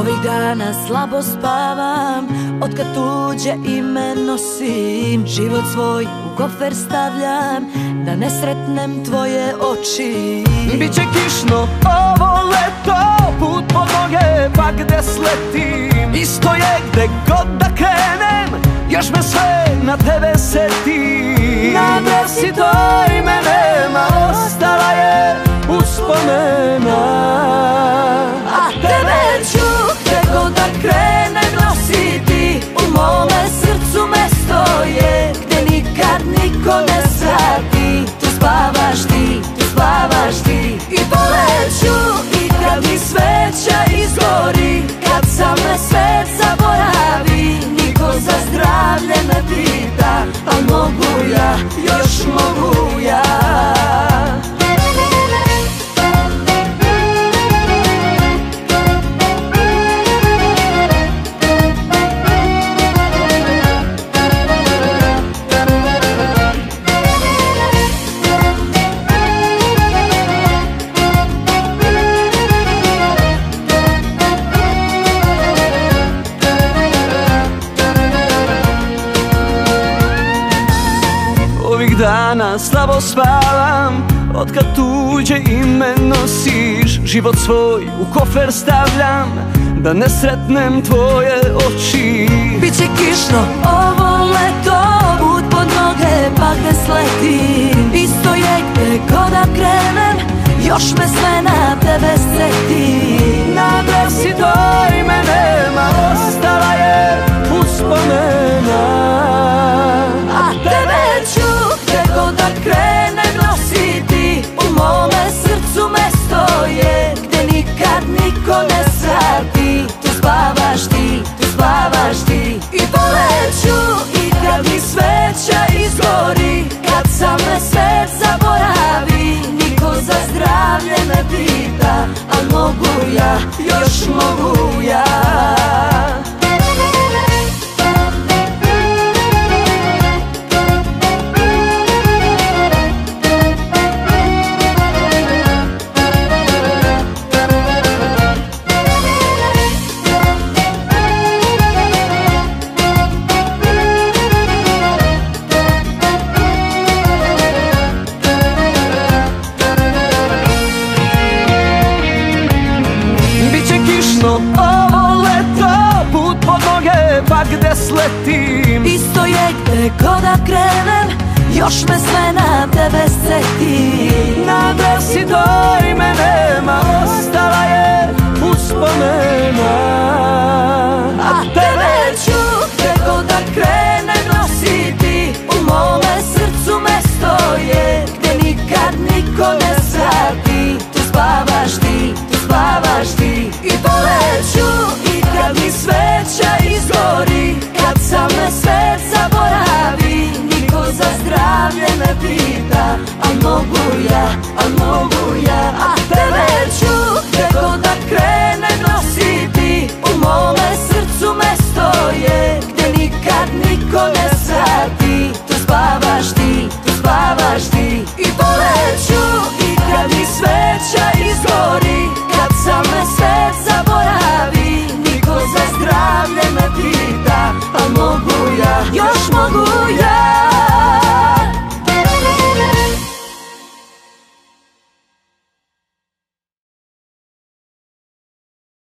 Ovih dana slabo spavam, otkad tuđe ime nosim. Život svoj u kofer stavljam, da ne sretnem tvoje oči. Biće kišno ovo leto, put pod noge pa gde sletim. Isto je gde god da krenem, još me sve na tebe seti. Na desi to ime nema, ostala je uspomena. A tebe ću gde god da krenem nositi, u mome srcu mesto je gde nikad niko ne svrati. Tu spavaš ti, tu spavaš ti, i poleću i kad mi sveća izgori, kad sam me svet zaboravi. Niko za zdravlje ne pita, al mogu ja, još mogu ja. Ovih dana slabo spavam, otkad tuđe ime nosiš. Život svoj u kofer stavljam, da ne sretnem tvoje oči. Biće kišno ovo leto, put pod noge pa gde sletim. Isto je gde god da krenem, još me sve na tebe seti. Na adresi to ime nema, ostala je uspomena. A tebe ću gde god da krenem nositi, u mome srcu mesto je gde nikad niko ne svrati. Tu spavaš ti, tu spavaš ti, i poleću i kad mi sveća izgori, kad sam me svet zaboravi. Niko za zdravlje ne pita, al mogu ja, još mogu ja. Ovo leto, put pod noge pa gde sletim. Isto je gde god da krenem, još me sve na tebe seti. Na adresi to ime nema, ostala je uspomena.